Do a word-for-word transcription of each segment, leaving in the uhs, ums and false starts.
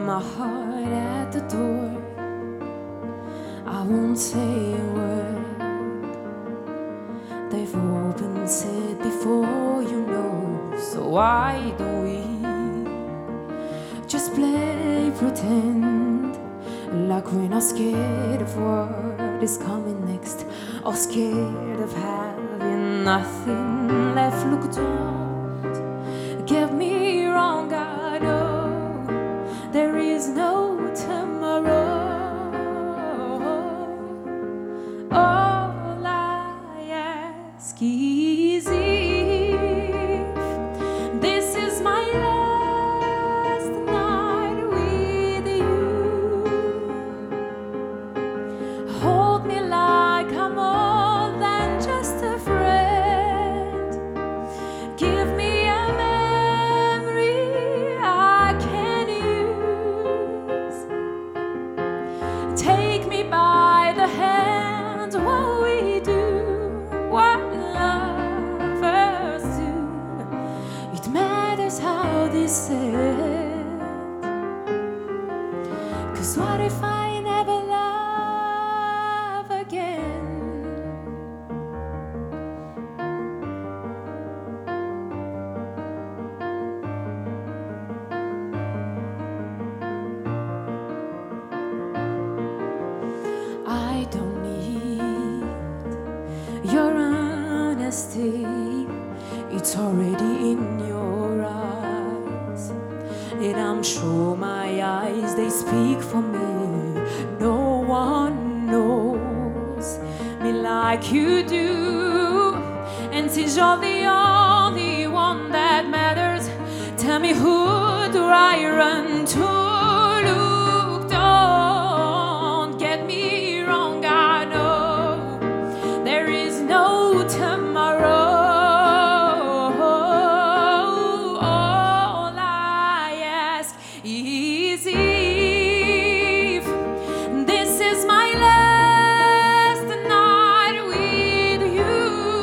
my heart at the door. I won't say a word. They've all been said before, you know. So why don't we just play pretend, like we're not scared of what is coming next, or scared of having nothing left. Look, don't get me wrong, I know there is no tomorrow. All I ask is if this is my last night with you. Hold me like I'm more than just a friend. Give me a memory I can use. Take me by the hand while we do what lovers do. It matters how this ends. 'Cause what if I never love again? I don't need your honesty, it's already in your eyes. And I'm sure my eyes, they speak for me. No one knows me like you do. And since you're the only one that matters, tell me, who do I run to? Look, don't get me wrong, I know there is no tomorrow. All I ask is if this is my last night with you.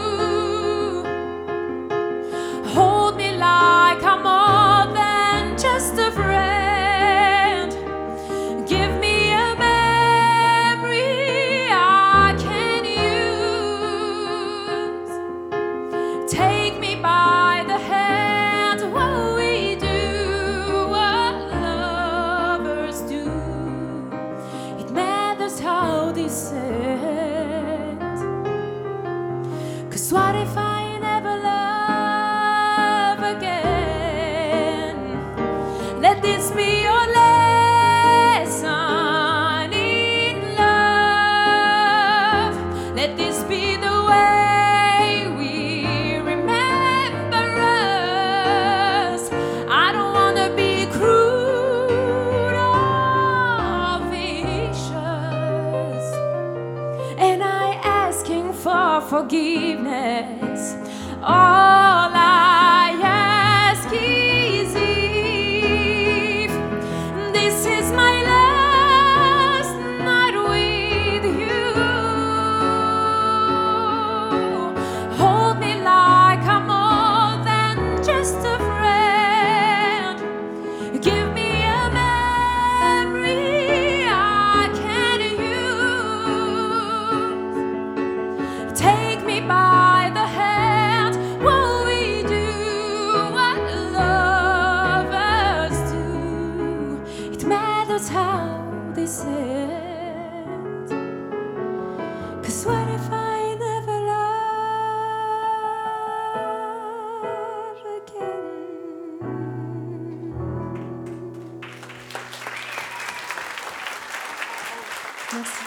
Hold me like I'm more than just a friend. Give me a memory I can use. Take me by the hand while we do what lovers do. It matters how this ends. 'Cause what if I never love again? Let this be your lesson in love. Let this be the way we remember us. I don't wanna be cruel or vicious, and I asking for forgiveness. All I ask is if this is my last night with you. Hold me like I'm more than just a friend. Give me a memory I can use. Take me by the hand while we do what lovers do. It matters how this ends. 'Cause what if I never love again? Merci.